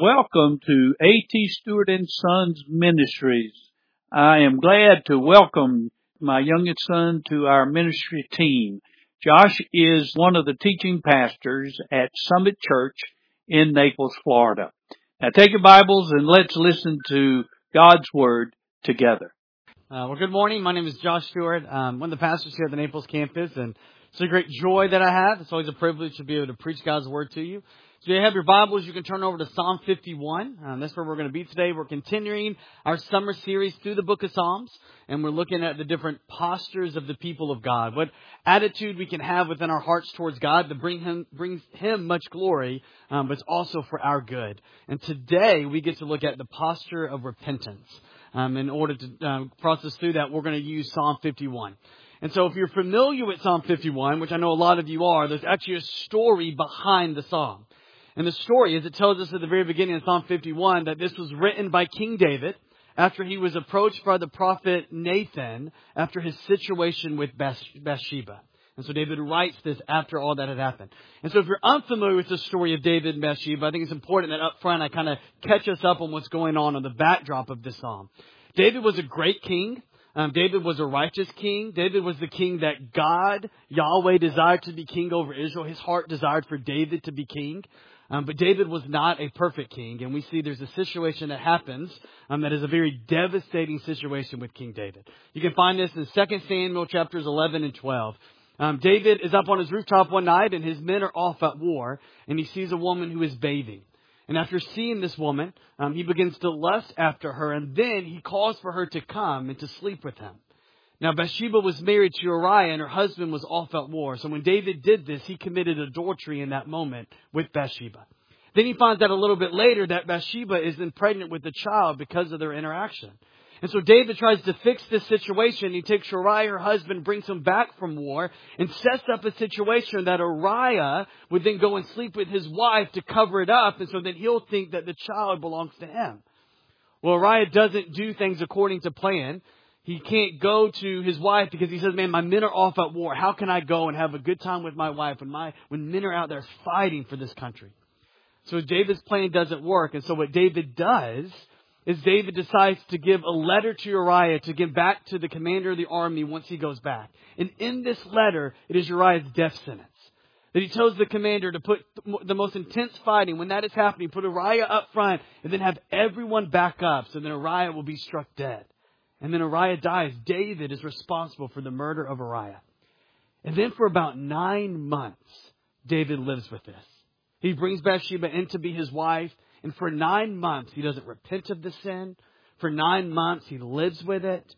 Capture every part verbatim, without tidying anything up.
Welcome to A T Stewart and Sons Ministries. I am glad to welcome my youngest son to our ministry team. Josh is one of the teaching pastors at Summit Church in Naples, Florida. Now take your Bibles and let's listen to God's Word together. Uh, well, good morning. My name is Josh Stewart. I'm one of the pastors here at the Naples campus, and it's a great joy that I have. It's always a privilege to be able to preach God's Word to you. So if you have your Bibles, you can turn over to Psalm fifty-one. Um, that's where we're going to be today. We're continuing our summer series through the book of Psalms, and we're looking at the different postures of the people of God. What attitude we can have within our hearts towards God that bring him, brings Him much glory, um, but it's also for our good. And today we get to look at the posture of repentance. Um, in order to um, process through that, we're going to use Psalm fifty-one. And so if you're familiar with Psalm fifty-one, which I know a lot of you are, there's actually a story behind the psalm. And the story is, it tells us at the very beginning of Psalm fifty-one that this was written by King David after he was approached by the prophet Nathan after his situation with Bathsheba. And so David writes this after all that had happened. And so if you're unfamiliar with the story of David and Bathsheba, I think it's important that up front I kind of catch us up on what's going on on the backdrop of this psalm. David was a great king. Um, David was a righteous king. David was the king that God, Yahweh, desired to be king over Israel. His heart desired for David to be king. Um, but David was not a perfect king. And we see there's a situation that happens um, that is a very devastating situation with King David. You can find this in Second Samuel chapters eleven and twelve. Um, David is up on his rooftop one night and his men are off at war. And he sees a woman who is bathing. And after seeing this woman, um, he begins to lust after her. And then he calls for her to come and to sleep with him. Now, Bathsheba was married to Uriah and her husband was off at war. So when David did this, he committed adultery in that moment with Bathsheba. Then he finds out a little bit later that Bathsheba is then pregnant with a child because of their interaction. And so David tries to fix this situation. He takes Uriah, her husband, brings him back from war and sets up a situation that Uriah would then go and sleep with his wife to cover it up. And so then he'll think that the child belongs to him. Well, Uriah doesn't do things according to plan. He can't go to his wife because he says, man, my men are off at war. How can I go and have a good time with my wife when my when men are out there fighting for this country? So David's plan doesn't work. And so what David does is David decides to give a letter to Uriah to give back to the commander of the army once he goes back. And in this letter, it is Uriah's death sentence. That he tells the commander to put the most intense fighting, when that is happening, put Uriah up front and then have everyone back up so then Uriah will be struck dead. And then Uriah dies. David is responsible for the murder of Uriah. And then for about nine months, David lives with this. He brings Bathsheba in to be his wife. And for nine months, he doesn't repent of the sin. For nine months, he lives with it.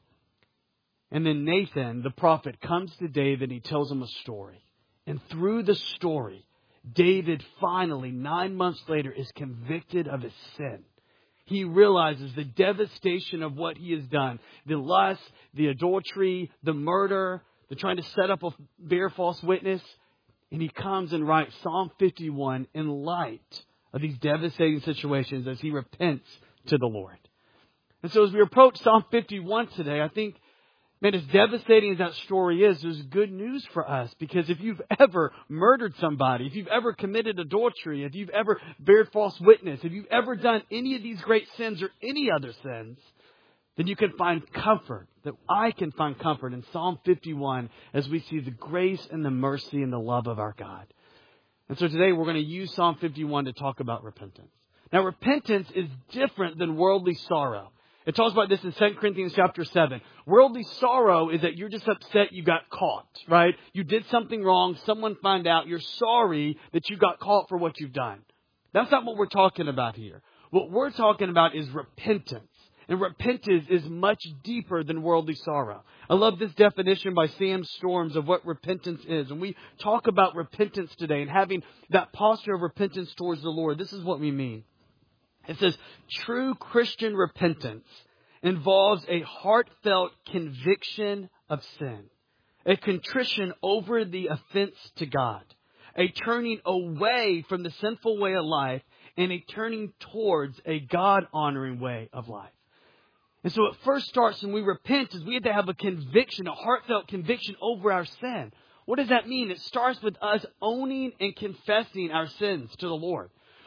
And then Nathan, the prophet, comes to David and he tells him a story. And through the story, David finally, nine months later, is convicted of his sin. He realizes the devastation of what he has done. The lust, the adultery, the murder, the trying to set up a bear false witness. And he comes and writes Psalm fifty-one in light of these devastating situations as he repents to the Lord. And so as we approach Psalm fifty-one today, I think, man, as devastating as that story is, there's good news for us. Because if you've ever murdered somebody, if you've ever committed adultery, if you've ever bared false witness, if you've ever done any of these great sins or any other sins, then you can find comfort, that I can find comfort in Psalm fifty-one as we see the grace and the mercy and the love of our God. And so today we're going to use Psalm fifty-one to talk about repentance. Now, repentance is different than worldly sorrow. It talks about this in Second Corinthians chapter seven. Worldly sorrow is that you're just upset you got caught, right? You did something wrong. Someone found out. You're sorry that you got caught for what you've done. That's not what we're talking about here. What we're talking about is repentance. And repentance is much deeper than worldly sorrow. I love this definition by Sam Storms of what repentance is. And we talk about repentance today and having that posture of repentance towards the Lord. This is what we mean. It says, true Christian repentance involves a heartfelt conviction of sin, a contrition over the offense to God, a turning away from the sinful way of life, and a turning towards a God-honoring way of life. And so it first starts when we repent is we have to have a conviction, a heartfelt conviction over our sin. What does that mean? It starts with us owning and confessing our sins to the Lord.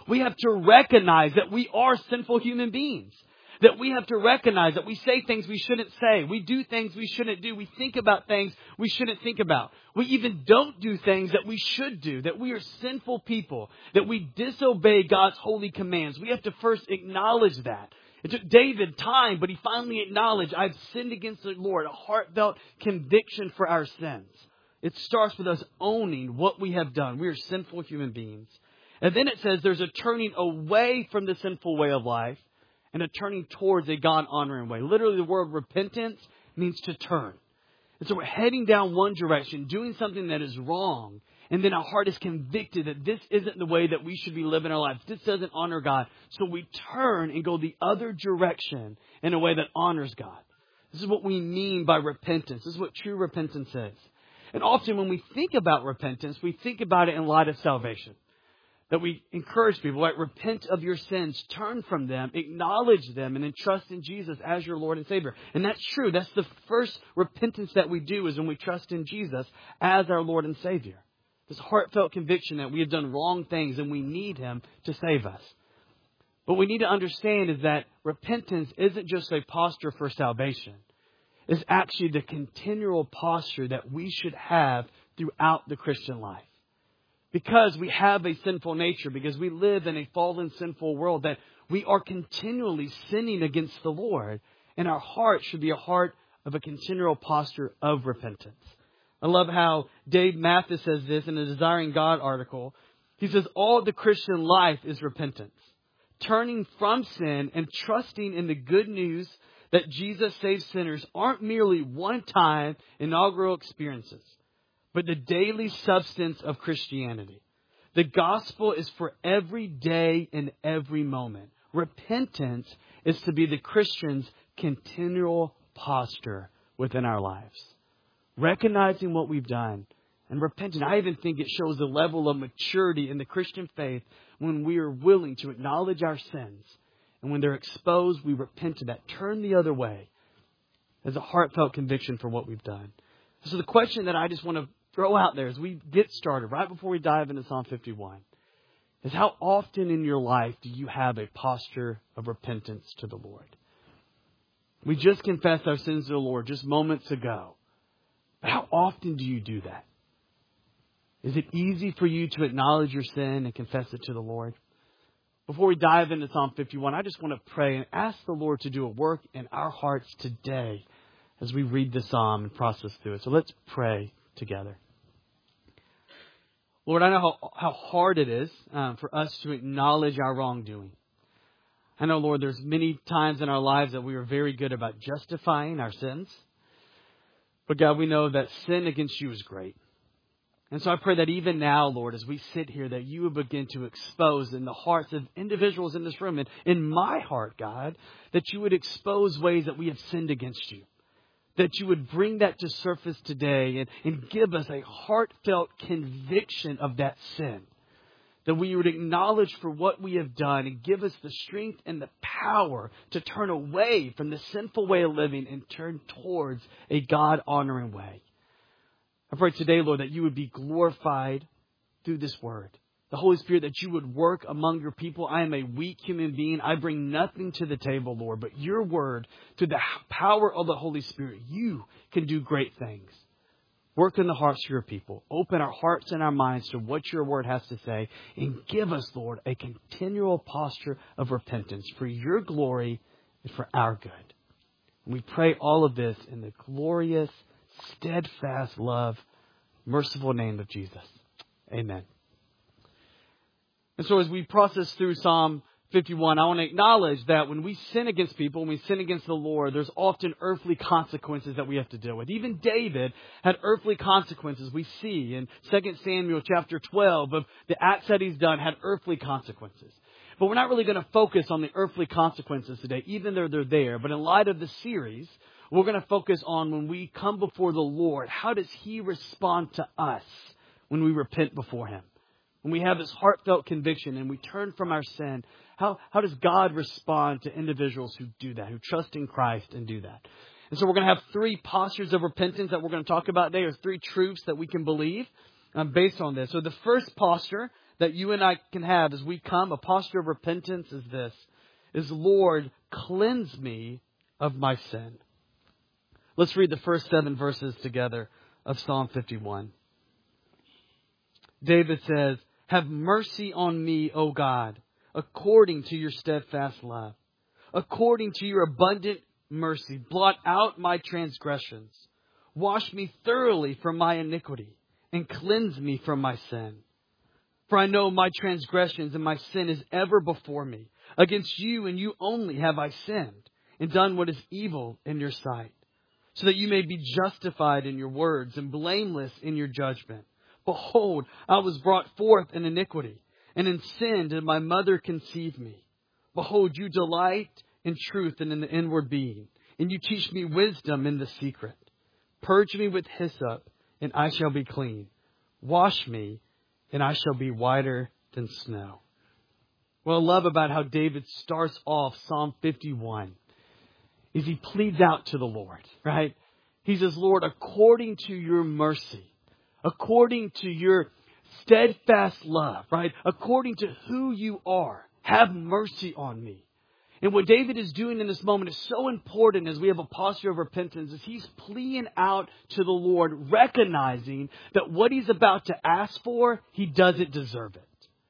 We have to recognize that we are sinful human beings. That we have to recognize that we say things we shouldn't say. We do things we shouldn't do. We think about things we shouldn't think about. We even don't do things that we should do. That we are sinful people. That we disobey God's holy commands. We have to first acknowledge that. It took David time, but he finally acknowledged, I've sinned against the Lord. A heartfelt conviction for our sins. It starts with us owning what we have done. We are sinful human beings. And then it says there's a turning away from the sinful way of life and a turning towards a God-honoring way. Literally, the word repentance means to turn. And so we're heading down one direction, doing something that is wrong. And then our heart is convicted that this isn't the way that we should be living our lives. This doesn't honor God. So we turn and go the other direction in a way that honors God. This is what we mean by repentance. This is what true repentance is. And often when we think about repentance, we think about it in light of salvation. That we encourage people, like, repent of your sins, turn from them, acknowledge them, and then trust in Jesus as your Lord and Savior. And that's true. That's the first repentance that we do, is when we trust in Jesus as our Lord and Savior. This heartfelt conviction that we have done wrong things and we need Him to save us. What we need to understand is that repentance isn't just a posture for salvation. It's actually the continual posture that we should have throughout the Christian life. Because we have a sinful nature, because we live in a fallen, sinful world, that we are continually sinning against the Lord. And our heart should be a heart of a continual posture of repentance. I love how Dave Mathis says this in a Desiring God article. He says, all the Christian life is repentance. Turning from sin and trusting in the good news that Jesus saves sinners aren't merely one-time inaugural experiences, but the daily substance of Christianity. The gospel is for every day and every moment. Repentance is to be the Christian's continual posture within our lives. Recognizing what we've done and repenting. I even think it shows the level of maturity in the Christian faith when we are willing to acknowledge our sins. And when they're exposed, we repent of that. Turn the other way as a heartfelt conviction for what we've done. So the question that I just want to throw out there as we get started, right before we dive into Psalm fifty-one, is how often in your life do you have a posture of repentance to the Lord? We just confessed our sins to the Lord just moments ago. But how often do you do that? Is it easy for you to acknowledge your sin and confess it to the Lord? Before we dive into Psalm fifty-one, I just want to pray and ask the Lord to do a work in our hearts today as we read the Psalm and process through it. So let's pray together. Lord, I know how, how hard it is um, for us to acknowledge our wrongdoing. I know, Lord, there's many times in our lives that we are very good about justifying our sins. But God, we know that sin against you is great. And so I pray that even now, Lord, as we sit here, that you would begin to expose in the hearts of individuals in this room, and in my heart, God, that you would expose ways that we have sinned against you. That you would bring that to surface today and, and give us a heartfelt conviction of that sin. That we would acknowledge for what we have done and give us the strength and the power to turn away from the sinful way of living and turn towards a God-honoring way. I pray today, Lord, that you would be glorified through this word. The Holy Spirit, that you would work among your people. I am a weak human being. I bring nothing to the table, Lord, but your word, through the power of the Holy Spirit, you can do great things. Work in the hearts of your people. Open our hearts and our minds to what your word has to say. And give us, Lord, a continual posture of repentance for your glory and for our good. And we pray all of this in the glorious, steadfast love, merciful name of Jesus. Amen. And so as we process through Psalm fifty-one, I want to acknowledge that when we sin against people, when we sin against the Lord, there's often earthly consequences that we have to deal with. Even David had earthly consequences. We see in Second Samuel chapter twelve of the acts that he's done had earthly consequences. But we're not really going to focus on the earthly consequences today, even though they're there. But in light of the series, we're going to focus on when we come before the Lord, how does He respond to us when we repent before Him? When we have this heartfelt conviction and we turn from our sin, how, how does God respond to individuals who do that, who trust in Christ and do that? And so we're going to have three postures of repentance that we're going to talk about today, or three truths that we can believe um, based on this. So the first posture that you and I can have as we come, a posture of repentance is this, is Lord, cleanse me of my sin. Let's read the first seven verses together of Psalm fifty-one. David says, have mercy on me, O God, according to your steadfast love. According to your abundant mercy, blot out my transgressions. Wash me thoroughly from my iniquity and cleanse me from my sin. For I know my transgressions and my sin is ever before me. Against you and you only have I sinned and done what is evil in your sight, so that you may be justified in your words and blameless in your judgment. Behold, I was brought forth in iniquity, and in sin did my mother conceive me. Behold, you delight in truth and in the inward being, and you teach me wisdom in the secret. Purge me with hyssop, and I shall be clean. Wash me, and I shall be whiter than snow. What I love about how David starts off Psalm fifty-one is he pleads out to the Lord, right? He says, Lord, according to your mercy, according to your steadfast love, right? According to who you are, have mercy on me. And what David is doing in this moment is so important as we have a posture of repentance, is he's pleading out to the Lord, recognizing that what he's about to ask for, he doesn't deserve it.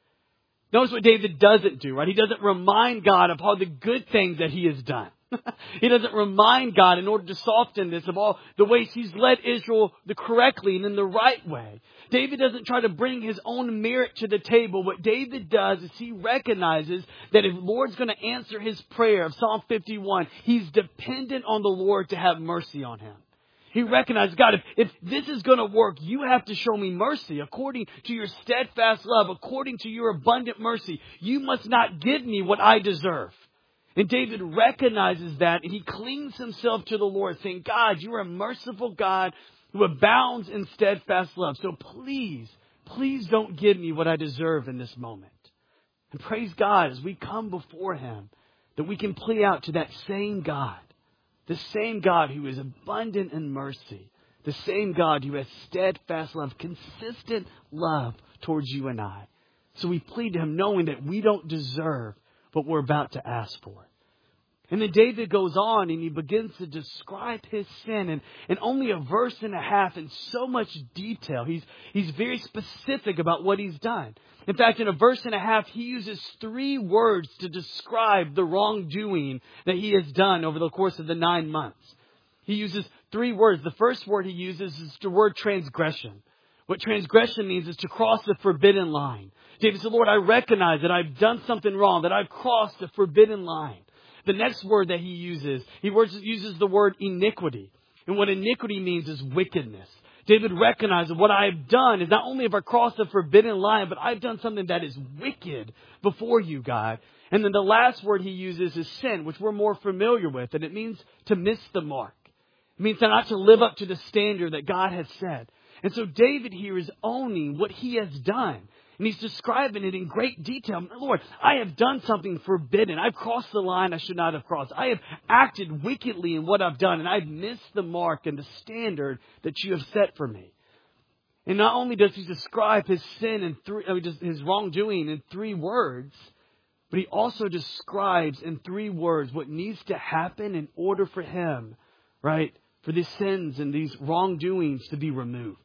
Notice what David doesn't do, right? He doesn't remind God of all the good things that he has done. He doesn't remind God in order to soften this of all the ways he's led Israel the correctly and in the right way. David doesn't try to bring his own merit to the table. What David does is he recognizes that if the Lord's going to answer his prayer of Psalm fifty-one, he's dependent on the Lord to have mercy on him. He recognizes, God, if, if this is going to work, you have to show me mercy according to your steadfast love, according to your abundant mercy. You must not give me what I deserve. And David recognizes that, and he clings himself to the Lord, saying, God, you are a merciful God who abounds in steadfast love. So please, please don't give me what I deserve in this moment. And praise God, as we come before him, that we can plea out to that same God, the same God who is abundant in mercy, the same God who has steadfast love, consistent love towards you and I. So we plead to him knowing that we don't deserve what we're about to ask for. And then David goes on and he begins to describe his sin in, in only a verse and a half in so much detail. He's, he's very specific about what he's done. In fact, in a verse and a half, he uses three words to describe the wrongdoing that he has done over the course of the nine months. He uses three words. The first word he uses is the word transgression. What transgression means is to cross the forbidden line. David said, Lord, I recognize that I've done something wrong, that I've crossed the forbidden line. The next word that he uses, he uses the word iniquity. And what iniquity means is wickedness. David recognized that what I have done is not only have I crossed the forbidden line, but I've done something that is wicked before you, God. And then the last word he uses is sin, which we're more familiar with. And it means to miss the mark. It means not to live up to the standard that God has set. And so David here is owning what he has done. And he's describing it in great detail. Lord, I have done something forbidden. I've crossed the line I should not have crossed. I have acted wickedly in what I've done. And I've missed the mark and the standard that you have set for me. And not only does he describe his sin and three, I mean, his wrongdoing in three words, but he also describes in three words what needs to happen in order for him, right, for these sins and these wrongdoings to be removed.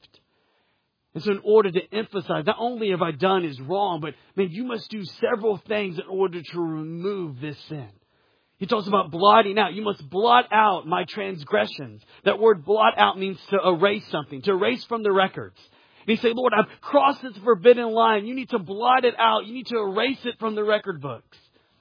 And so in order to emphasize, not only have I done is wrong, but man, you must do several things in order to remove this sin. He talks about blotting out. You must blot out my transgressions. That word blot out means to erase something, to erase from the records. And he said, Lord, I've crossed this forbidden line. You need to blot it out. You need to erase it from the record books.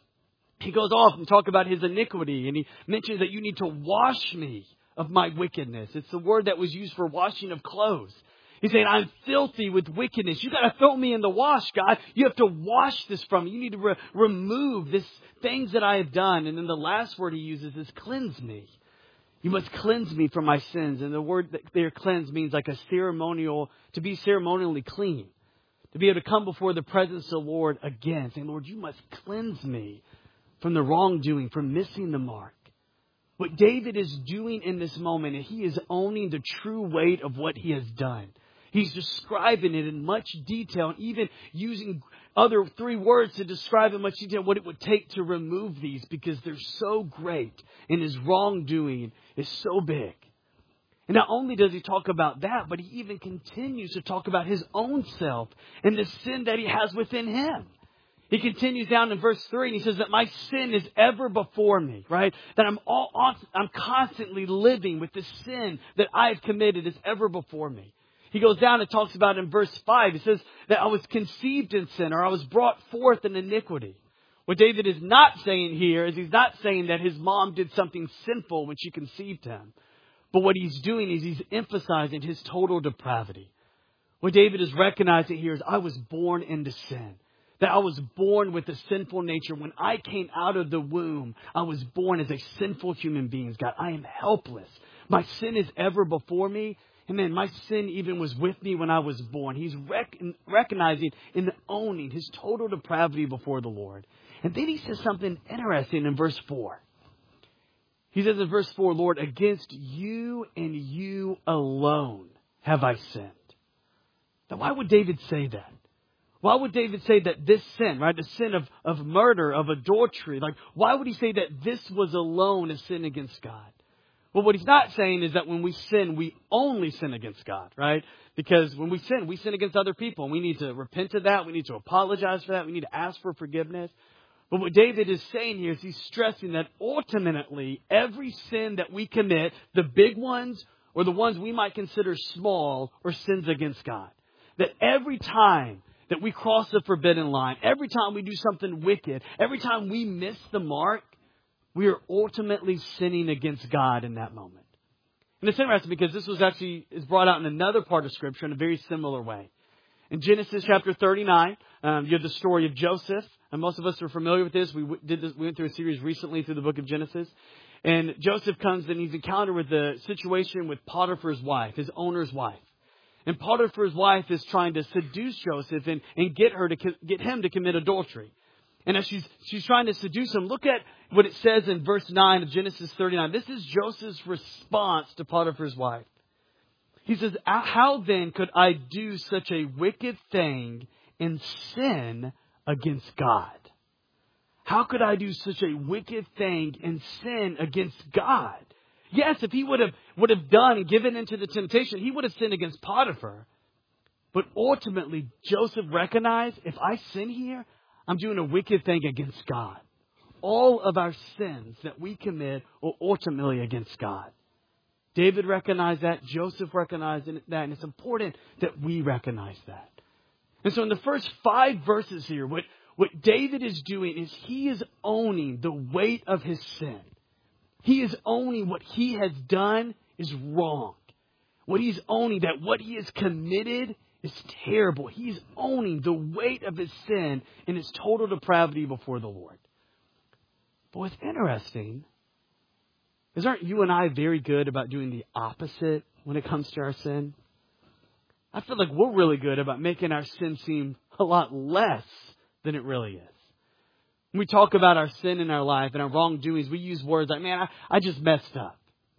He goes off and talks about his iniquity. And he mentions that you need to wash me of my wickedness. It's the word that was used for washing of clothes. He's saying, I'm filthy with wickedness. You got to throw me in the wash, God. You have to wash this from me. You need to re- remove this things that I have done. And then the last word he uses is cleanse me. You must cleanse me from my sins. And the word that there, cleanse, means like a ceremonial, to be ceremonially clean. To be able to come before the presence of the Lord again. Saying, Lord, you must cleanse me from the wrongdoing, from missing the mark. What David is doing in this moment, and he is owning the true weight of what he has done. He's describing it in much detail, and even using other three words to describe in much detail what it would take to remove these, because they're so great and his wrongdoing is so big. And not only does he talk about that, but he even continues to talk about his own self and the sin that he has within him. He continues down in verse three and he says that my sin is ever before me, right? That I'm all, I'm constantly living with the sin that I've committed is ever before me. He goes down and talks about in verse five, he says that I was conceived in sin, or I was brought forth in iniquity. What David is not saying here is he's not saying that his mom did something sinful when she conceived him. But what he's doing is he's emphasizing his total depravity. What David is recognizing here is I was born into sin. That I was born with a sinful nature. When I came out of the womb, I was born as a sinful human being. God, I am helpless. My sin is ever before me. And man, my sin even was with me when I was born. He's rec- recognizing and owning his total depravity before the Lord. And then he says something interesting in verse four. He says in verse four, Lord, against you and you alone have I sinned. Now, why would David say that? Why would David say that this sin, right, the sin of, of murder, of adultery, like, why would he say that this was alone a sin against God? Well, what he's not saying is that when we sin, we only sin against God, right? Because when we sin, we sin against other people. And we need to repent of that. We need to apologize for that. We need to ask for forgiveness. But what David is saying here is he's stressing that ultimately every sin that we commit, the big ones or the ones we might consider small, are sins against God. That every time that we cross the forbidden line, every time we do something wicked, every time we miss the mark, we are ultimately sinning against God in that moment. And it's interesting because this was actually is brought out in another part of Scripture in a very similar way. In Genesis chapter thirty-nine, um, you have the story of Joseph. And most of us are familiar with this. We w- did this. We went through a series recently through the book of Genesis. And Joseph comes and he's encountered with the situation with Potiphar's wife, his owner's wife. And Potiphar's wife is trying to seduce Joseph and, and get her to co- get him to commit adultery. And as she's she's trying to seduce him, look at what it says in verse nine of Genesis thirty-nine. This is Joseph's response to Potiphar's wife. He says, how then could I do such a wicked thing and sin against God? How could I do such a wicked thing and sin against God? Yes, if he would have would have done and given into the temptation, he would have sinned against Potiphar. But ultimately, Joseph recognized, if I sin here, I'm doing a wicked thing against God. All of our sins that we commit are ultimately against God. David recognized that. Joseph recognized that. And it's important that we recognize that. And so in the first five verses here, what, what David is doing is he is owning the weight of his sin. He is owning what he has done is wrong. What he's owning, that what he has committed is terrible. He's owning the weight of his sin and his total depravity before the Lord. But what's interesting is, aren't you and I very good about doing the opposite when it comes to our sin? I feel like we're really good about making our sin seem a lot less than it really is. When we talk about our sin in our life and our wrongdoings, we use words like, man, I, I just messed up.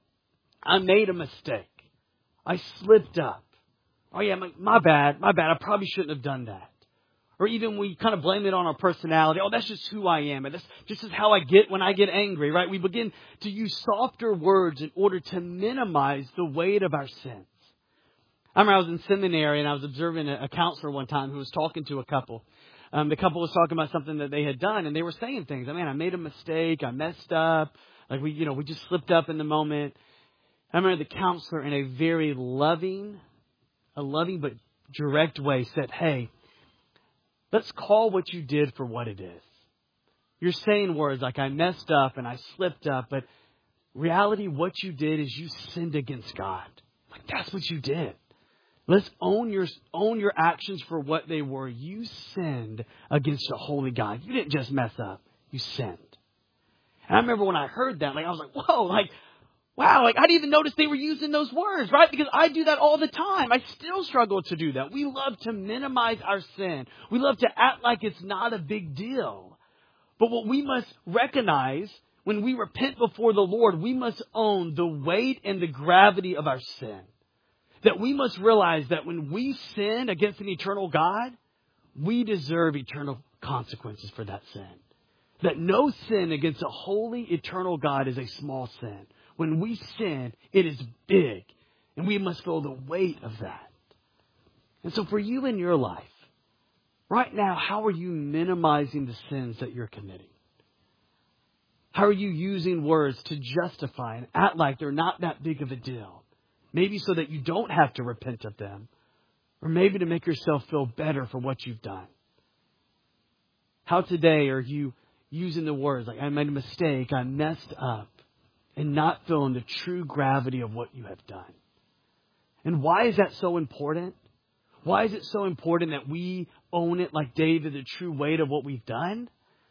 I made a mistake. I slipped up. Oh yeah, my, my bad, my bad. I probably shouldn't have done that. Or even we kind of blame it on our personality. Oh, that's just who I am. And that's just is how I get when I get angry, right? We begin to use softer words in order to minimize the weight of our sins. I remember I was in seminary and I was observing a, a counselor one time who was talking to a couple. Um, the couple was talking about something that they had done, and they were saying things. I mean, I made a mistake. I messed up. Like we, you know, we just slipped up in the moment. I remember the counselor, in a very loving, a loving but direct way, said, "Hey, let's call what you did for what it is. You're saying words like I messed up and I slipped up, but reality, what you did is you sinned against God. Like that's what you did. Let's own your own your actions for what they were. You sinned against a holy God. You didn't just mess up. You sinned." And I remember when I heard that, like I was like, whoa, like, wow, like I didn't even notice they were using those words, right? Because I do that all the time. I still struggle to do that. We love to minimize our sin. We love to act like it's not a big deal. But what we must recognize when we repent before the Lord, we must own the weight and the gravity of our sin. that we must realize that when we sin against an eternal God, we deserve eternal consequences for that sin. That no sin against a holy, eternal God is a small sin. When we sin, it is big. And we must feel the weight of that. And so for you in your life, right now, how are you minimizing the sins that you're committing? How are you using words to justify and act like they're not that big of a deal? Maybe so that you don't have to repent of them. Or maybe to make yourself feel better for what you've done. How today are you using the words like, I made a mistake, I messed up, and not feeling the true gravity of what you have done? And why is that so important? Why is it so important that we own it like David, the true weight of what we've done?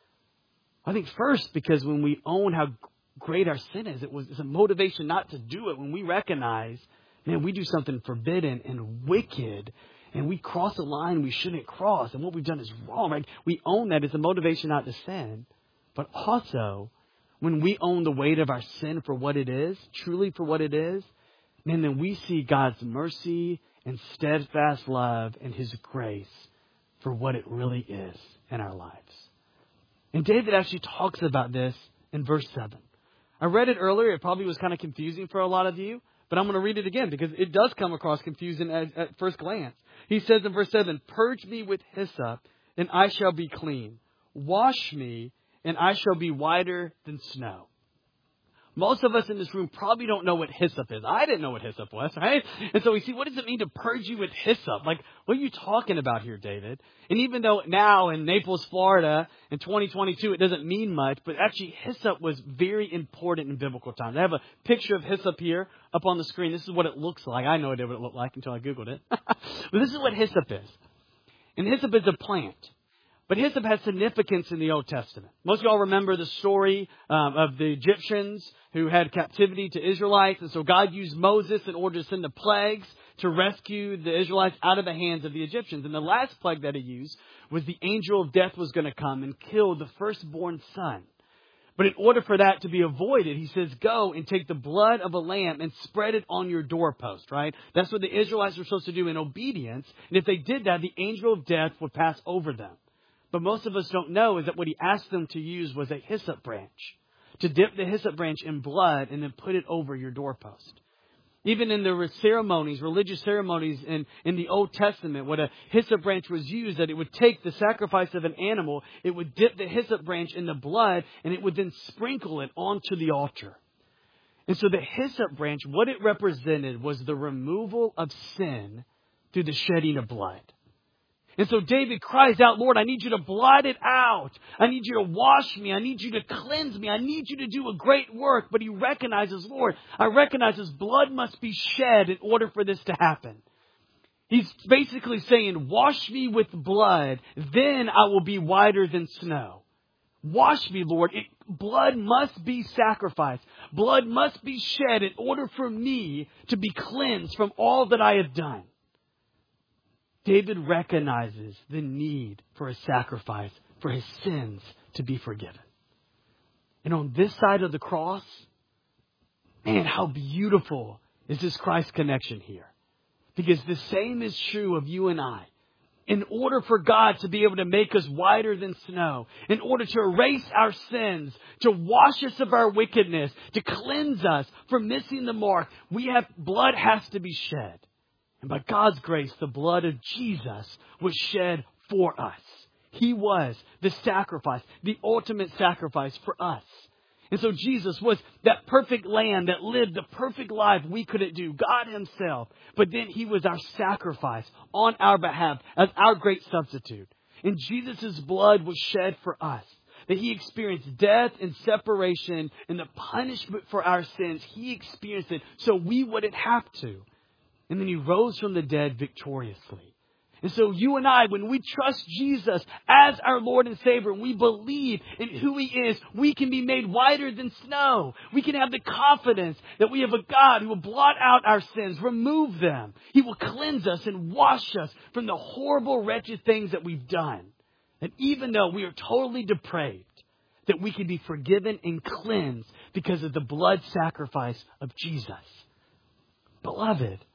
I think first, because when we own how great our sin is, it was it's a motivation not to do it. When we recognize, man, we do something forbidden and wicked, and we cross a line we shouldn't cross, and what we've done is wrong, right? We own that as a motivation not to sin. But also, when we own the weight of our sin for what it is, truly for what it is, man, then we see God's mercy and steadfast love and His grace for what it really is in our lives. And David actually talks about this in verse seven. I read it earlier. It probably was kind of confusing for a lot of you, but I'm going to read it again because it does come across confusing at, at first glance. He says in verse seven, purge me with hyssop and I shall be clean. Wash me and I shall be whiter than snow. Most of us in this room probably don't know what hyssop is. I didn't know what hyssop was, right? And so we see, what does it mean to purge you with hyssop? Like, what are you talking about here, David? And even though now in Naples, Florida, in twenty twenty-two, it doesn't mean much, but actually hyssop was very important in biblical times. I have a picture of hyssop here up on the screen. This is what it looks like. I had no idea what it looked like until I Googled it. But this is what hyssop is. And hyssop is a plant. But hyssop has significance in the Old Testament. Most of y'all remember the story um, of the Egyptians who had captivity to Israelites. And so God used Moses in order to send the plagues to rescue the Israelites out of the hands of the Egyptians. And the last plague that He used was the angel of death was going to come and kill the firstborn son. But in order for that to be avoided, He says, go and take the blood of a lamb and spread it on your doorpost, right? That's what the Israelites were supposed to do in obedience. And if they did that, the angel of death would pass over them. But most of us don't know is that what He asked them to use was a hyssop branch. To dip the hyssop branch in blood and then put it over your doorpost. Even in the ceremonies, religious ceremonies in, in the Old Testament, when a hyssop branch was used, that it would take the sacrifice of an animal, it would dip the hyssop branch in the blood, and it would then sprinkle it onto the altar. And so the hyssop branch, what it represented was the removal of sin through the shedding of blood. And so David cries out, Lord, I need you to blot it out. I need you to wash me. I need you to cleanse me. I need you to do a great work. But he recognizes, Lord, I recognize His blood must be shed in order for this to happen. He's basically saying, wash me with blood, then I will be whiter than snow. Wash me, Lord. It, blood must be sacrificed. Blood must be shed in order for me to be cleansed from all that I have done. David recognizes the need for a sacrifice for his sins to be forgiven. And on this side of the cross, man, how beautiful is this Christ connection here. Because the same is true of you and I. In order for God to be able to make us whiter than snow, in order to erase our sins, to wash us of our wickedness, to cleanse us from missing the mark, we have blood has to be shed. And by God's grace, the blood of Jesus was shed for us. He was the sacrifice, the ultimate sacrifice for us. And so Jesus was that perfect lamb that lived the perfect life we couldn't do, God Himself. But then He was our sacrifice on our behalf as our great substitute. And Jesus' blood was shed for us. That He experienced death and separation and the punishment for our sins. He experienced it so we wouldn't have to. And then He rose from the dead victoriously. And so you and I, when we trust Jesus as our Lord and Savior, and we believe in who He is, we can be made whiter than snow. We can have the confidence that we have a God who will blot out our sins, remove them. He will cleanse us and wash us from the horrible, wretched things that we've done. And even though we are totally depraved, that we can be forgiven and cleansed because of the blood sacrifice of Jesus. Beloved,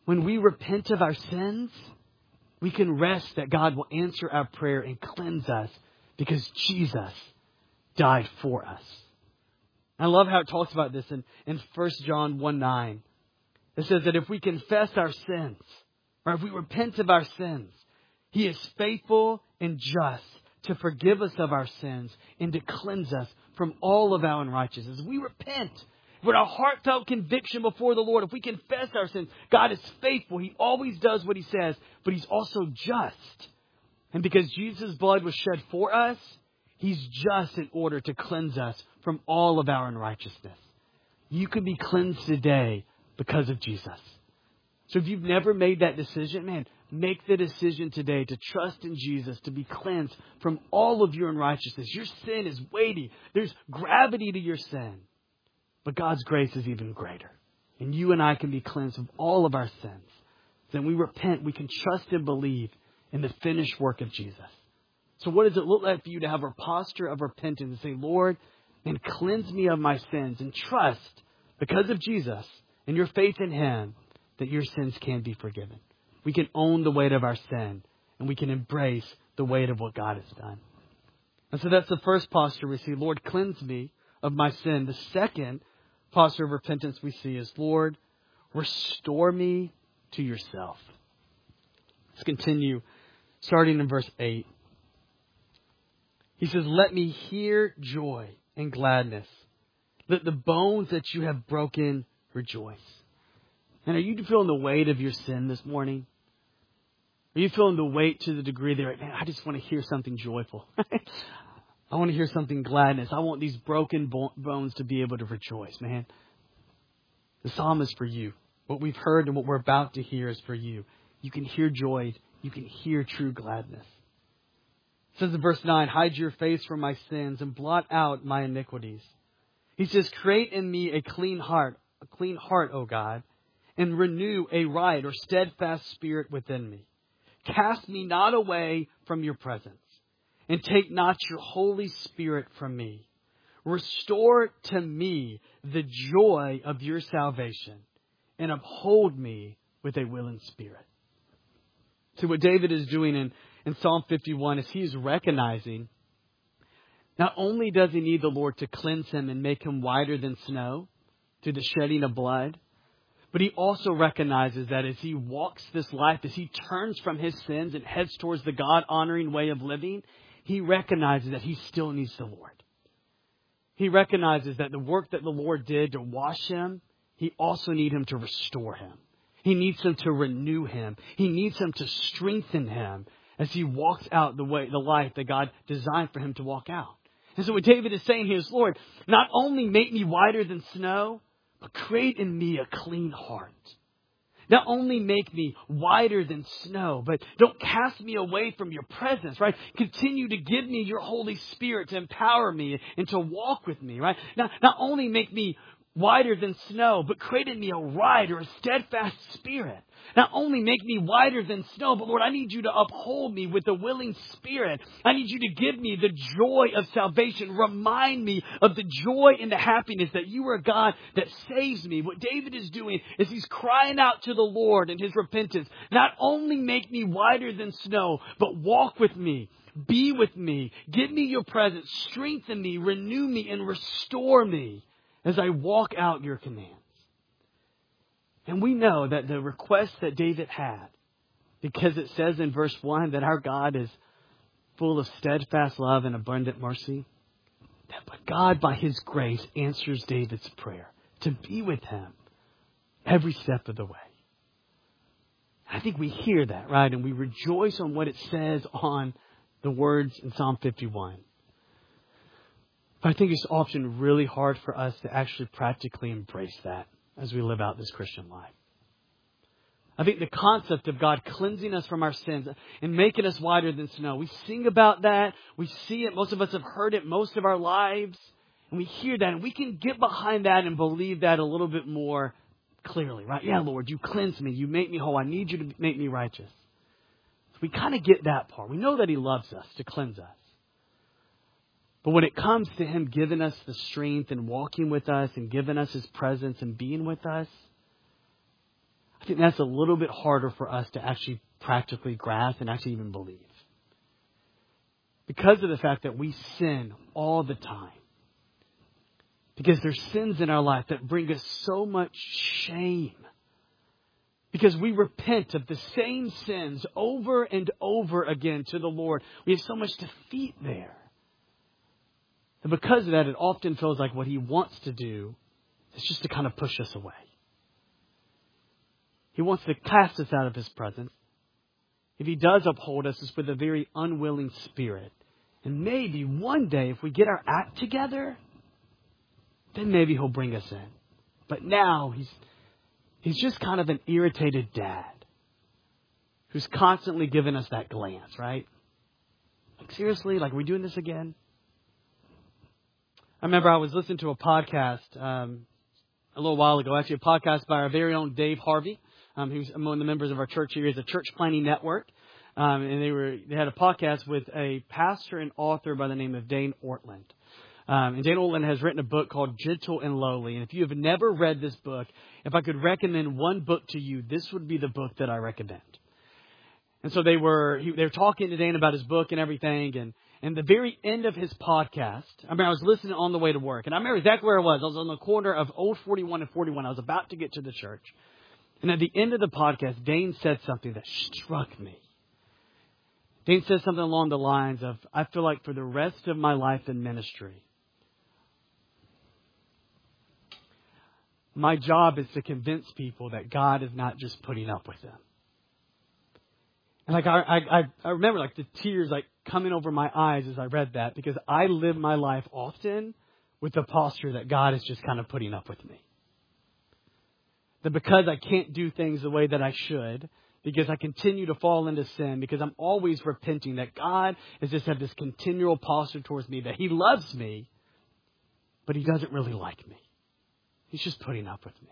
when we repent of our sins, we can rest that God will answer our prayer and cleanse us because Jesus died for us. I love how it talks about this in, in First John one nine. It says that if we confess our sins, or if we repent of our sins, He is faithful and just to forgive us of our sins and to cleanse us from all of our unrighteousness. We repent with our heartfelt conviction before the Lord. If we confess our sins, God is faithful. He always does what He says, but He's also just. And because Jesus' blood was shed for us, He's just in order to cleanse us from all of our unrighteousness. You can be cleansed today because of Jesus. So if you've never made that decision, man, make the decision today to trust in Jesus, to be cleansed from all of your unrighteousness. Your sin is weighty. There's gravity to your sin. But God's grace is even greater. And you and I can be cleansed of all of our sins. Then we repent, we can trust and believe in the finished work of Jesus. So what does it look like for you to have a posture of repentance and say, Lord, and cleanse me of my sins, and trust, because of Jesus and your faith in Him, that your sins can be forgiven. We can own the weight of our sin, and we can embrace the weight of what God has done. And so that's the first posture we see. Lord, cleanse me of my sin. The second posture of repentance we see is, Lord, restore me to yourself. Let's continue, starting in verse eight. He says, let me hear joy and gladness. Let the bones that you have broken rejoice. And are you feeling the weight of your sin this morning? Are you feeling the weight to the degree that, man, I just want to hear something joyful. I want to hear something gladness. I want these broken bones to be able to rejoice, man. The psalm is for you. What we've heard and what we're about to hear is for you. You can hear joy. You can hear true gladness. It says in verse nine, hide your face from my sins and blot out my iniquities. He says, create in me a clean heart, a clean heart, O God, and renew a right or steadfast spirit within me. Cast me not away from your presence, and take not your Holy Spirit from me. Restore to me the joy of your salvation, and uphold me with a willing spirit. See, what David is doing in, in Psalm fifty-one is he is recognizing not only does he need the Lord to cleanse him and make him whiter than snow through the shedding of blood, but he also recognizes that as he walks this life, as he turns from his sins and heads towards the God-honoring way of living, he recognizes that he still needs the Lord. He recognizes that the work that the Lord did to wash him, he also needs him to restore him. He needs him to renew him. He needs him to strengthen him as he walks out the way, the life that God designed for him to walk out. And so what David is saying here is, Lord, not only make me whiter than snow, but create in me a clean heart. Not only make me whiter than snow, but don't cast me away from your presence, right? Continue to give me your Holy Spirit to empower me and to walk with me, right? Not, not only make me whiter than snow, but create in me a right or a steadfast spirit. Not only make me whiter than snow, but Lord, I need you to uphold me with a willing spirit. I need you to give me the joy of salvation. Remind me of the joy and the happiness that you are a God that saves me. What David is doing is he's crying out to the Lord in his repentance. Not only make me whiter than snow, but walk with me. Be with me. Give me your presence. Strengthen me. Renew me and restore me as I walk out your commands. And we know that the request that David had, because it says in verse one that our God is full of steadfast love and abundant mercy, that God, by His grace, answers David's prayer to be with him every step of the way. I think we hear that, right? And we rejoice on what it says on the words in Psalm fifty-one. But I think it's often really hard for us to actually practically embrace that as we live out this Christian life. I think the concept of God cleansing us from our sins and making us whiter than snow, we sing about that. We see it. Most of us have heard it most of our lives. And we hear that and we can get behind that and believe that a little bit more clearly, right? Yeah, Lord, you cleanse me. You make me whole. I need you to make me righteous. So we kind of get that part. We know that He loves us to cleanse us. But when it comes to Him giving us the strength and walking with us and giving us His presence and being with us, I think that's a little bit harder for us to actually practically grasp and actually even believe. Because of the fact that we sin all the time. Because there's sins in our life that bring us so much shame. Because we repent of the same sins over and over again to the Lord. We have so much defeat there. And because of that, it often feels like what He wants to do is just to kind of push us away. He wants to cast us out of His presence. If He does uphold us, it's with a very unwilling spirit. And maybe one day, if we get our act together, then maybe He'll bring us in. But now, He's He's just kind of an irritated dad who's constantly giving us that glance, right? Like, seriously? Like, are we doing this again? I remember I was listening to a podcast um, a little while ago, actually a podcast by our very own Dave Harvey, um, who's among the members of our church here. He's a church planning network. Um, and they were they had a podcast with a pastor and author by the name of Dane Ortland. Um, and Dane Ortland has written a book called Gentle and Lowly. And if you have never read this book, if I could recommend one book to you, this would be the book that I recommend. And so they were he, they were talking to Dane about his book and everything. And and the very end of his podcast, I mean, I was listening on the way to work. And I remember exactly where I was. I was on the corner of Old forty-one and forty-one. I was about to get to the church. And at the end of the podcast, Dane said something that struck me. Dane says something along the lines of, I feel like for the rest of my life in ministry, my job is to convince people that God is not just putting up with them. And like I, I, I remember like the tears like coming over my eyes as I read that, because I live my life often with the posture that God is just kind of putting up with me. That because I can't do things the way that I should, because I continue to fall into sin, because I'm always repenting, that God has just had this continual posture towards me, that He loves me, but He doesn't really like me. He's just putting up with me.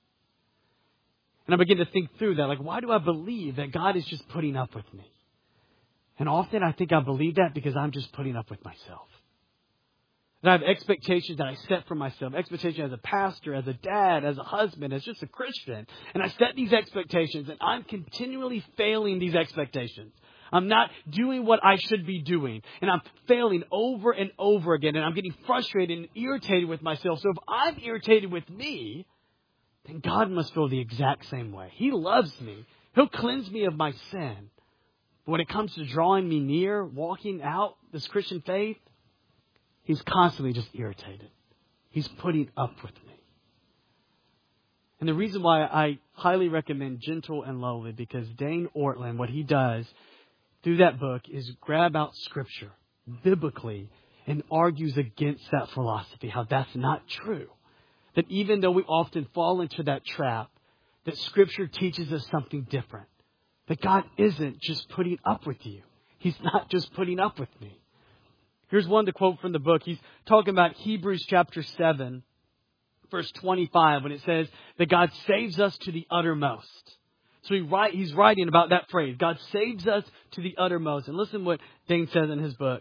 And I begin to think through that, like, why do I believe that God is just putting up with me? And often I think I believe that because I'm just putting up with myself. And I have expectations that I set for myself. Expectations as a pastor, as a dad, as a husband, as just a Christian. And I set these expectations and I'm continually failing these expectations. I'm not doing what I should be doing. And I'm failing over and over again. And I'm getting frustrated and irritated with myself. So if I'm irritated with me, then God must feel the exact same way. He loves me. He'll cleanse me of my sin. But when it comes to drawing me near, walking out this Christian faith, He's constantly just irritated. He's putting up with me. And the reason why I highly recommend Gentle and Lowly, because Dane Ortland, what he does through that book is grab out Scripture biblically and argues against that philosophy, how that's not true. That even though we often fall into that trap, that Scripture teaches us something different. That God isn't just putting up with you. He's not just putting up with me. Here's one to quote from the book. He's talking about Hebrews chapter seven, verse twenty-five, when it says that God saves us to the uttermost. So he write, he's writing about that phrase. God saves us to the uttermost. And listen what Dane says in his book.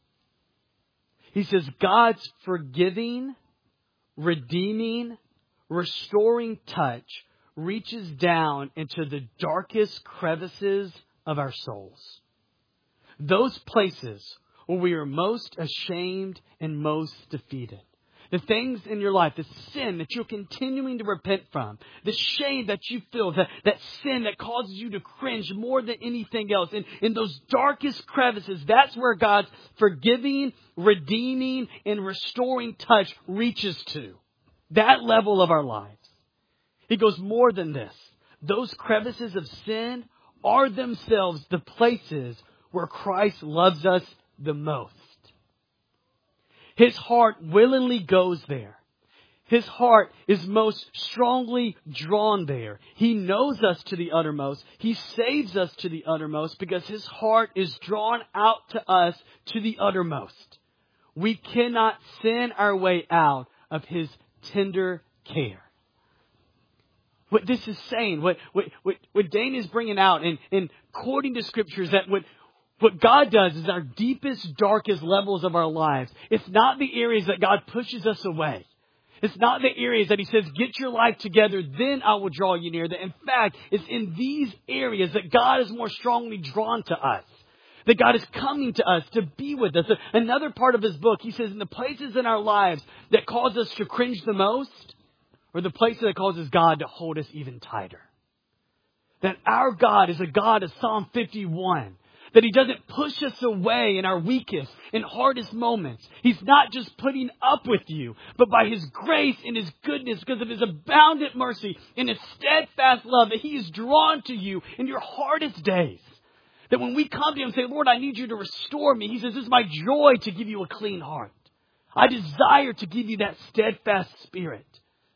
He says, God's forgiving, redeeming, restoring touch reaches down into the darkest crevices of our souls. Those places where we are most ashamed and most defeated. The things in your life, the sin that you're continuing to repent from, the shame that you feel, that, that sin that causes you to cringe more than anything else. In, in those darkest crevices, that's where God's forgiving, redeeming, and restoring touch reaches to. That level of our lives. He goes more than this. Those crevices of sin are themselves the places where Christ loves us the most. His heart willingly goes there. His heart is most strongly drawn there. He knows us to the uttermost. He saves us to the uttermost because His heart is drawn out to us to the uttermost. We cannot sin our way out of His tender care. What this is saying, what, what, what, what Dane is bringing out and, and quoting to Scriptures, that what What God does is our deepest, darkest levels of our lives. It's not the areas that God pushes us away. It's not the areas that he says, get your life together, then I will draw you near. That in fact, it's in these areas that God is more strongly drawn to us. That God is coming to us to be with us. Another part of his book, he says, in the places in our lives that cause us to cringe the most, or the places that causes God to hold us even tighter. That our God is a God of Psalm fifty-one. That he doesn't push us away in our weakest and hardest moments. He's not just putting up with you, but by his grace and his goodness, because of his abundant mercy and his steadfast love, that he is drawn to you in your hardest days. That when we come to him and say, Lord, I need you to restore me, he says, it's my joy to give you a clean heart. I desire to give you that steadfast spirit.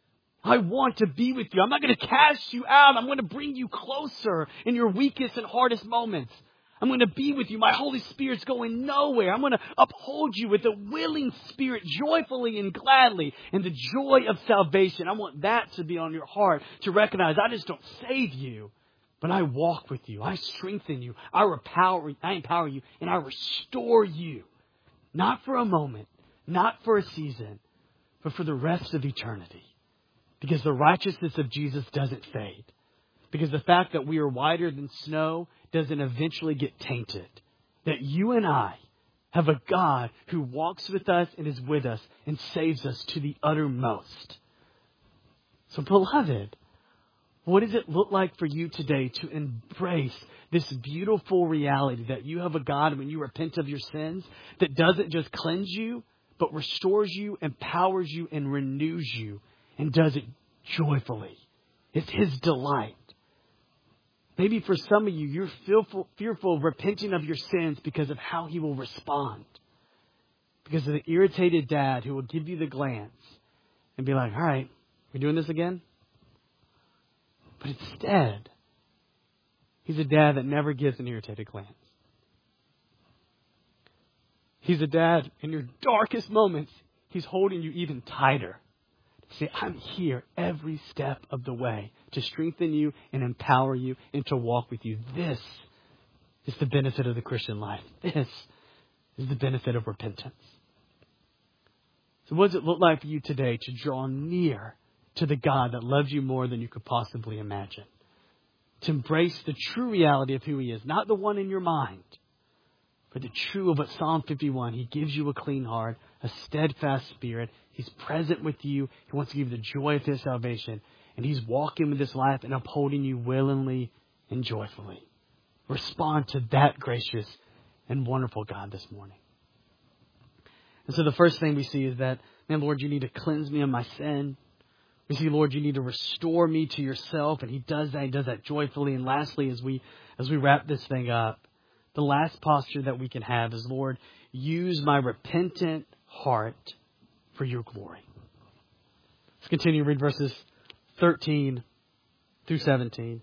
I want to be with you. I'm not going to cast you out. I'm going to bring you closer in your weakest and hardest moments. I'm going to be with you. My Holy Spirit's going nowhere. I'm going to uphold you with a willing spirit, joyfully and gladly, and the joy of salvation. I want that to be on your heart, to recognize I just don't save you, but I walk with you. I strengthen you. I empower, I empower you, and I restore you. Not for a moment, not for a season, but for the rest of eternity. Because the righteousness of Jesus doesn't fade. Because the fact that we are whiter than snow doesn't eventually get tainted. That you and I have a God who walks with us and is with us and saves us to the uttermost. So, beloved, what does it look like for you today to embrace this beautiful reality that you have a God, when you repent of your sins, that doesn't just cleanse you, but restores you, empowers you, and renews you, and does it joyfully? It's his delight. Maybe for some of you, you're fearful, fearful of repenting of your sins because of how he will respond. Because of the irritated dad who will give you the glance and be like, all right, we're doing this again? But instead, he's a dad that never gives an irritated glance. He's a dad in your darkest moments. He's holding you even tighter. Say, I'm here every step of the way to strengthen you and empower you and to walk with you. This is the benefit of the Christian life. This is the benefit of repentance. So what does it look like for you today to draw near to the God that loves you more than you could possibly imagine? To embrace the true reality of who he is, not the one in your mind, but the true of what Psalm fifty-one, he gives you a clean heart, a steadfast spirit. He's present with you. He wants to give you the joy of his salvation. And he's walking with this life and upholding you willingly and joyfully. Respond to that gracious and wonderful God this morning. And so the first thing we see is that, man, Lord, you need to cleanse me of my sin. We see, Lord, you need to restore me to yourself. And he does that. He does that joyfully. And lastly, as we as we wrap this thing up, the last posture that we can have is, Lord, use my repentant heart for your glory. Let's continue to read verses thirteen through seventeen.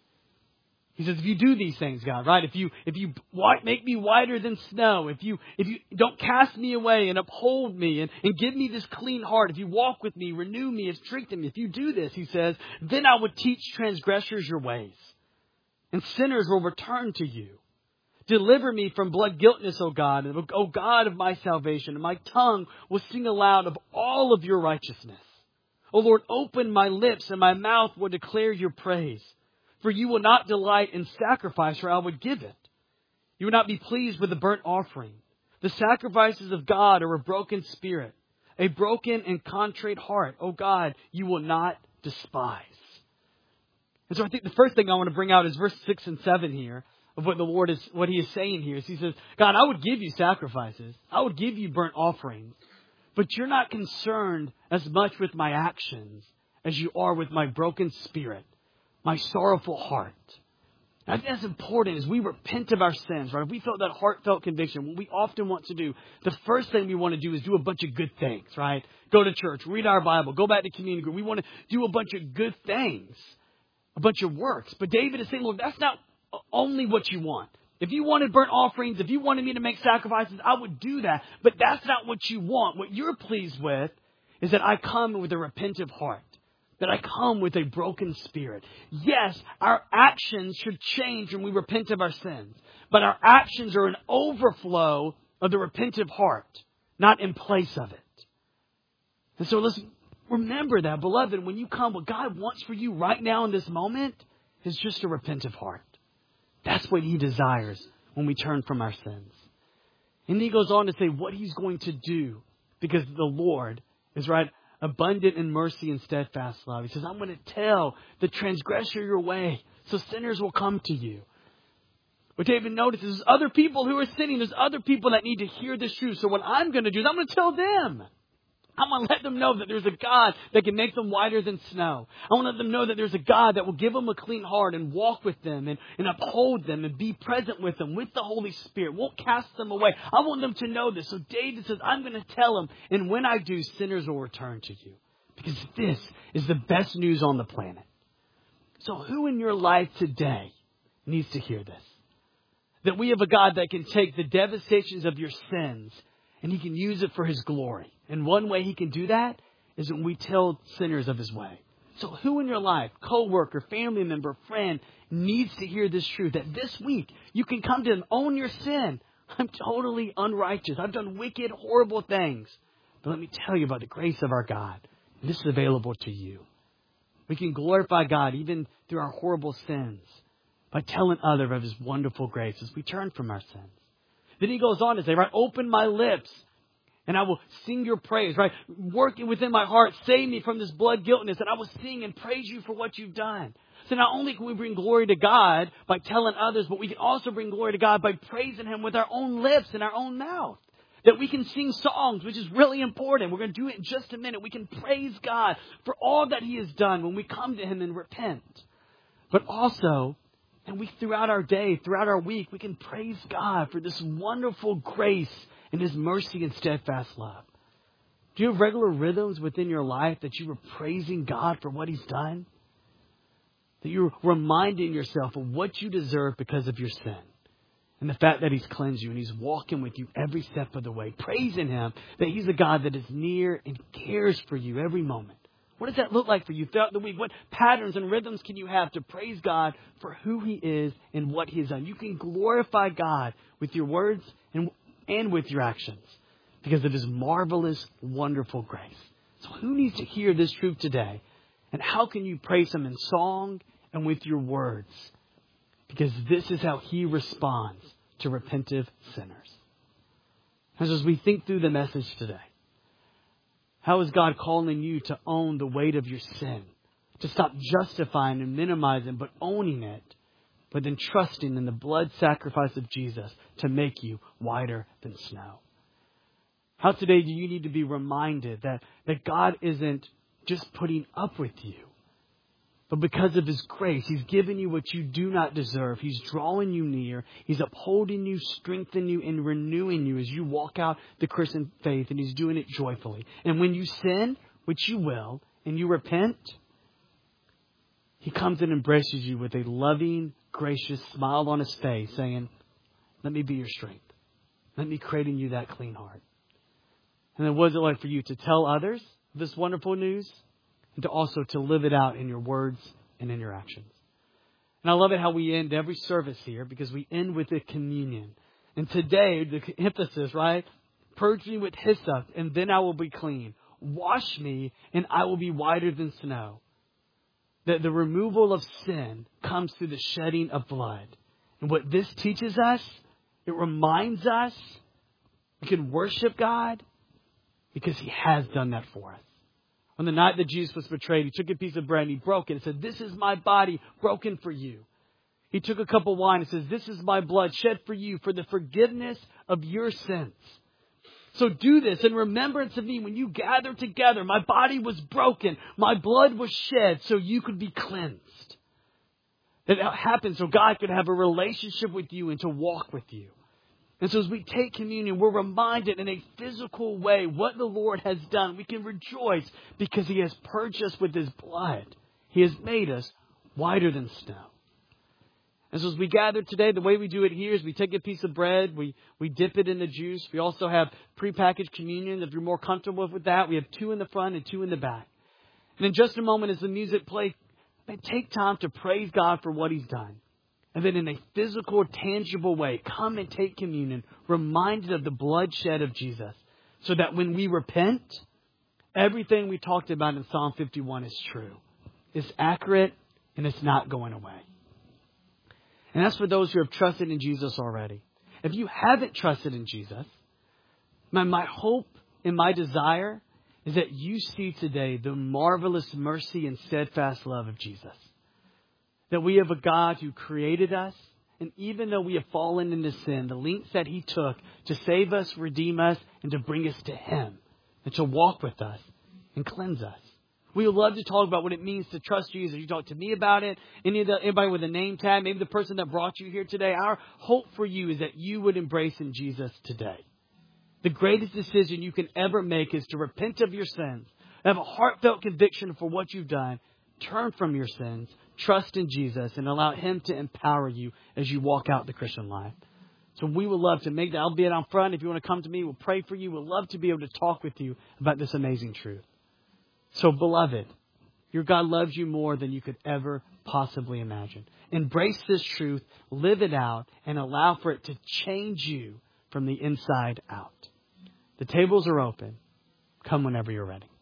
He says, if you do these things, God, right? If you if you white, make me whiter than snow, if you if you don't cast me away and uphold me and, and give me this clean heart, if you walk with me, renew me and strengthen me, if you do this, he says, then I would teach transgressors your ways, and sinners will return to you. Deliver me from blood guiltness, O God, and O God of my salvation, and my tongue will sing aloud of all of your righteousness. O Lord, open my lips, and my mouth will declare your praise. For you will not delight in sacrifice, or I would give it. You will not be pleased with the burnt offering. The sacrifices of God are a broken spirit, a broken and contrite heart. O God, you will not despise. And so I think the first thing I want to bring out is verse six and seven here. Of what the Lord is, what he is saying here is he says, God, I would give you sacrifices. I would give you burnt offerings. But you're not concerned as much with my actions as you are with my broken spirit, my sorrowful heart. And I think that's important as we repent of our sins, right? If we felt that heartfelt conviction, what we often want to do, the first thing we want to do is do a bunch of good things, right? Go to church, read our Bible, go back to community group. We want to do a bunch of good things, a bunch of works. But David is saying, Lord, that's not only what you want. If you wanted burnt offerings, if you wanted me to make sacrifices, I would do that. But that's not what you want. What you're pleased with is that I come with a repentant heart, that I come with a broken spirit. Yes, our actions should change when we repent of our sins, but our actions are an overflow of the repentant heart, not in place of it. And so let's remember that, beloved, when you come, what God wants for you right now in this moment is just a repentant heart. That's what He desires when we turn from our sins. And He goes on to say what He's going to do, because the Lord is, right, abundant in mercy and steadfast love. He says, I'm going to tell the transgressor your way, so sinners will come to you. What David notices is other people who are sinning. There's other people that need to hear this truth. So what I'm going to do is I'm going to tell them. I'm going to let them know that there's a God that can make them whiter than snow. I want to let them know that there's a God that will give them a clean heart and walk with them and, and uphold them and be present with them with the Holy Spirit. Won't cast them away. I want them to know this. So David says, I'm going to tell them. And when I do, sinners will return to you. Because this is the best news on the planet. So who in your life today needs to hear this? That we have a God that can take the devastations of your sins and He can use it for His glory. And one way He can do that is when we tell sinners of His way. So who in your life, coworker, family member, friend, needs to hear this truth? That this week you can come to Him, own your sin. I'm totally unrighteous. I've done wicked, horrible things. But let me tell you about the grace of our God. This is available to you. We can glorify God even through our horrible sins by telling others of His wonderful grace as we turn from our sins. Then He goes on to say, right, open my lips and I will sing your praise, right? Working within my heart, save me from this blood guiltiness, and I will sing and praise you for what you've done. So not only can we bring glory to God by telling others, but we can also bring glory to God by praising Him with our own lips and our own mouth. That we can sing songs, which is really important. We're going to do it in just a minute. We can praise God for all that He has done when we come to Him and repent. But also, and we throughout our day, throughout our week, we can praise God for this wonderful grace and His mercy and steadfast love. Do you have regular rhythms within your life that you are praising God for what He's done? That you're reminding yourself of what you deserve because of your sin. And the fact that He's cleansed you and He's walking with you every step of the way. Praising Him that He's a God that is near and cares for you every moment. What does that look like for you throughout the week? What patterns and rhythms can you have to praise God for who He is and what He has done? You can glorify God with your words and, and with your actions because of His marvelous, wonderful grace. So who needs to hear this truth today? And how can you praise Him in song and with your words? Because this is how He responds to repentant sinners. As we think through the message today, how is God calling you to own the weight of your sin? To stop justifying and minimizing, but owning it. But then trusting in the blood sacrifice of Jesus to make you whiter than snow. How today do you need to be reminded that, that God isn't just putting up with you, but because of His grace, He's given you what you do not deserve. He's drawing you near. He's upholding you, strengthening you, and renewing you as you walk out the Christian faith. And He's doing it joyfully. And when you sin, which you will, and you repent, He comes and embraces you with a loving, gracious smile on His face, saying, let me be your strength. Let me create in you that clean heart. And then what is it like for you to tell others this wonderful news? And to also to live it out in your words and in your actions. And I love it how we end every service here because we end with a communion. And today, the emphasis, right? Purge me with hyssop and then I will be clean. Wash me and I will be whiter than snow. That the removal of sin comes through the shedding of blood. And what this teaches us, it reminds us we can worship God because He has done that for us. On the night that Jesus was betrayed, He took a piece of bread and He broke it and said, this is my body broken for you. He took a cup of wine and says, this is my blood shed for you for the forgiveness of your sins. So do this in remembrance of me. When you gather together, my body was broken. My blood was shed so you could be cleansed. That happened so God could have a relationship with you and to walk with you. And so as we take communion, we're reminded in a physical way what the Lord has done. We can rejoice because He has purged us with His blood. He has made us whiter than snow. And so as we gather today, the way we do it here is we take a piece of bread, we, we dip it in the juice. We also have prepackaged communion. If you're more comfortable with that, we have two in the front and two in the back. And in just a moment as the music plays, take time to praise God for what He's done. And then in a physical, tangible way, come and take communion, reminded of the bloodshed of Jesus. So that when we repent, everything we talked about in Psalm fifty-one is true. It's accurate and it's not going away. And that's for those who have trusted in Jesus already. If you haven't trusted in Jesus, my, my hope and my desire is that you see today the marvelous mercy and steadfast love of Jesus. That we have a God who created us, and even though we have fallen into sin, the lengths that He took to save us, redeem us, and to bring us to Him, and to walk with us and cleanse us. We would love to talk about what it means to trust Jesus. You talk to me about it. Any of the, anybody with a name tag, maybe the person that brought you here today. Our hope for you is that you would embrace in Jesus today. The greatest decision you can ever make is to repent of your sins, have a heartfelt conviction for what you've done, turn from your sins, trust in Jesus, and allow Him to empower you as you walk out the Christian life. So we would love to make that. I'll be out front. If you want to come to me, we'll pray for you. We'd love to be able to talk with you about this amazing truth. So, beloved, your God loves you more than you could ever possibly imagine. Embrace this truth, live it out, and allow for it to change you from the inside out. The tables are open. Come whenever you're ready.